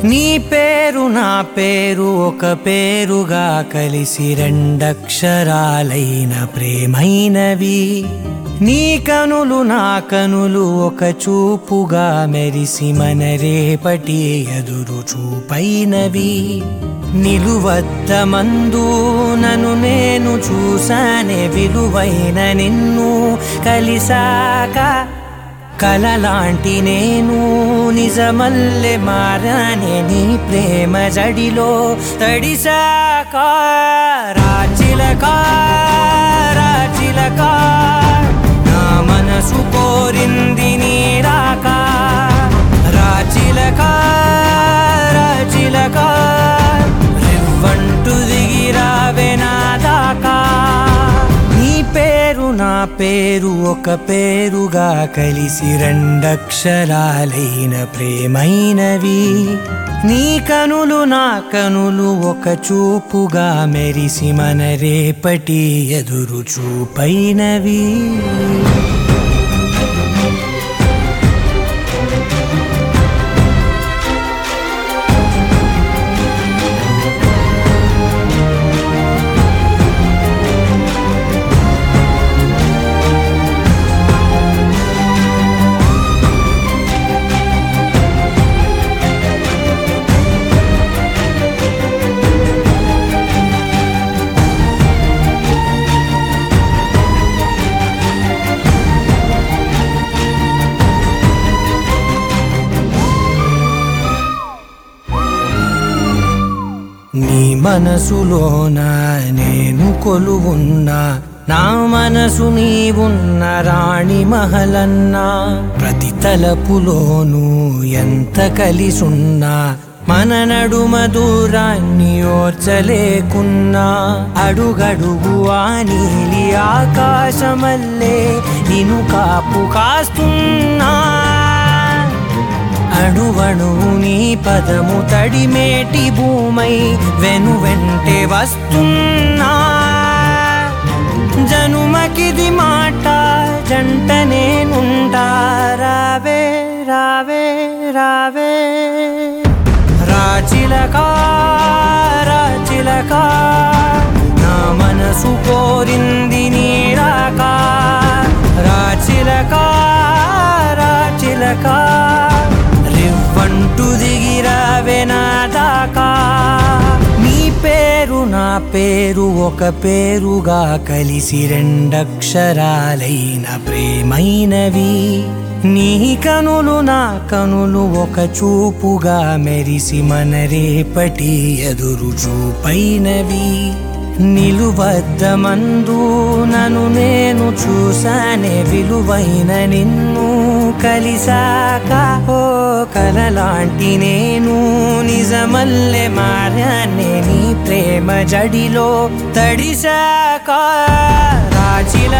నీ పేరు నా పేరు ఒక పేరుగా కలిసి రెండక్షరాలైన ప్రేమైనవి. నీ కనులు నా కనులు ఒక చూపుగా మెరిసి మన రేపటి ఎదురు చూపైనవి. నిలువద్దమందు నన్ను నేను చూసానే విలువైన నిన్ను కలిసాక. కలలాంటి నేను నిజమల్లె మారానే నీ ప్రేమ జడిలో తడిసాక. రాచిలక రాచిలక నా మనసు కోరింది నీ రాక. రాచిలక రాచిలక రివ్వంటూ దిగిరావే నా దాకా. నీ పేరు నా పేరు ఒక పేరుగా కలిసి రెండక్షరాలైన ప్రేమైనవి. నీ కనులు నా కనులు ఒక చూపుగా మెరిసి మన రేపటి ఎదురు చూపైనవి. నీ మనసులోన నేను కొలువున్నా, నా మనసు నీవున్న రాణి మహలన్నా. ప్రతి తలపులోనూ ఎంత కలిసున్నా మన నడుమ దూరాన్ని ఓర్చలేకున్నా. అడుగడుగు ఆ నీలి ఆకాశమల్లే నిన్ను కాపు కాస్తున్నా. అణువణువు నీ పదము తడిమేటి భూమై వెను వెంటే వస్తున్నా. జనుమకిది మాట జంట నేనుంటా. రావే రావే రావే రాచిలక రాచిలక నా మనసు కోరింది నీ రాక. రాచిలక రాచిలక రివ్వంటూ దిగిరావే నా దాకా. నీ పేరు నా పేరు ఒక పేరుగా కలిసి రెండక్షరాలైన ప్రేమైనవి. నీ కనులు నా కనులు ఒక చూపుగా మెరిసి మన రేపటి ఎదురు చూపైనవి. నిలువద్దమందు నన్ను నేను చూసానే విలువైన నిన్ను కలిసాక. ఓ కలలాంటి నేను నిజమల్లె మారానే నీ ప్రేమ జడిలో తడిసాక. రాచిల